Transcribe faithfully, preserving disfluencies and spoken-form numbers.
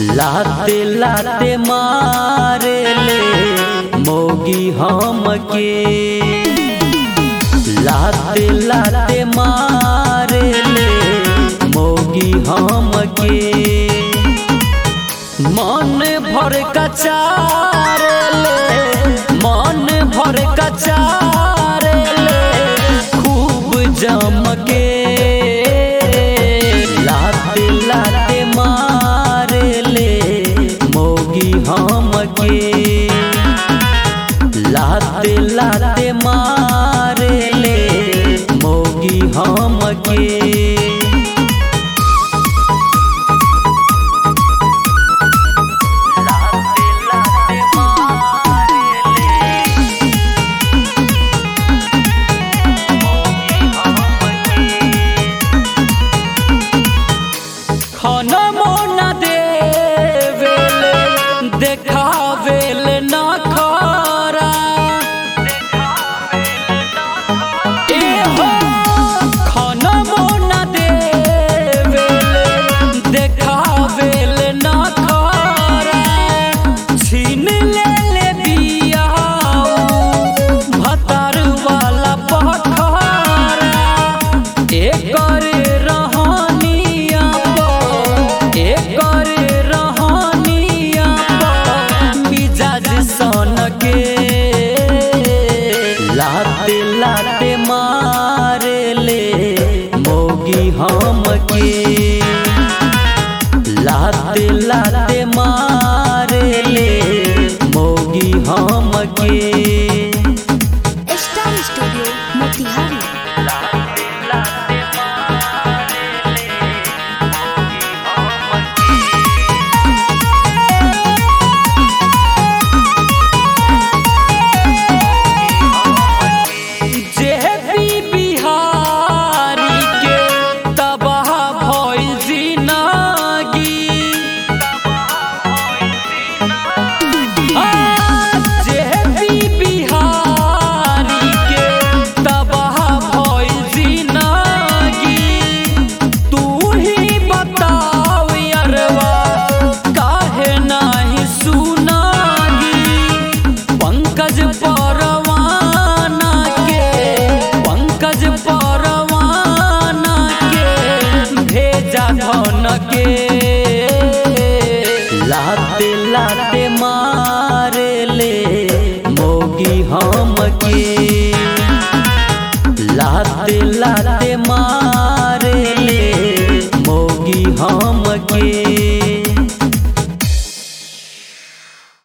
लाते लाते मारे ले मोगी हमके, लाते लाते मारे ले मोगी हमके। मन भर कचार ले, मन भर कचार ले खूब जमके। लाते लाते मारे ले मोगी हमके, लाते लाते मारे ले मोगी हमके। खाना मोना देवेले देखावेले ना खारा, ए हो खाना मोना देवेले देखावेले ना खारा। छीन ले ले बियाऊ भतार वाला पखारा, एकर लाते लाते मारे ले मोगी हमके, लाते लाते मारे ले मोगी हमके। Star studio Motihari. पंकज परवाना के, पंकज परवाना के भेजा धन के। लाते लाते मारे ले मोगी हमके, लाते लाते मारे ले मोगी हमके।